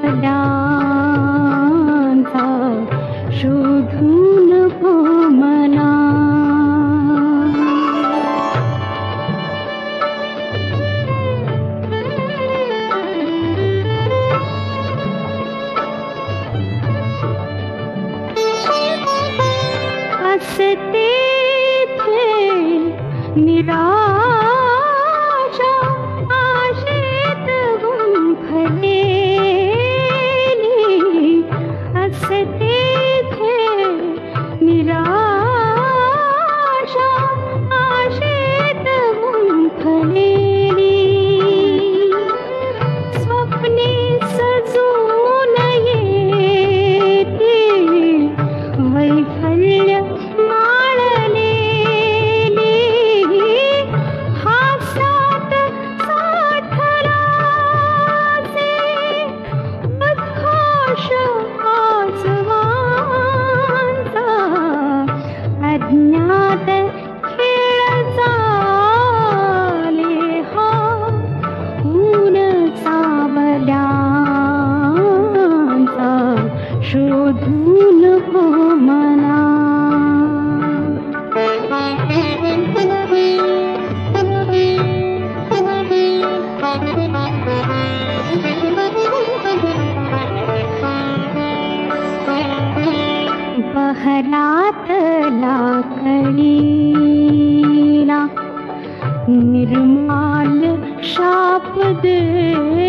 सावल्यांचा शोधून हो मला. असते थे निराशा आशेत गुंफलेली. असते थे निराशा आशेत गुंफलेली. स्वप्ने सजून येती वैफल्य माळलेली. हास्यात साठलासे उद्घोष आसवांचा. अज्ञात खेळ चाले हा ऊन सावल्यांचा शोधून हो मला. बहरातला कळीला निर्माल शाप दे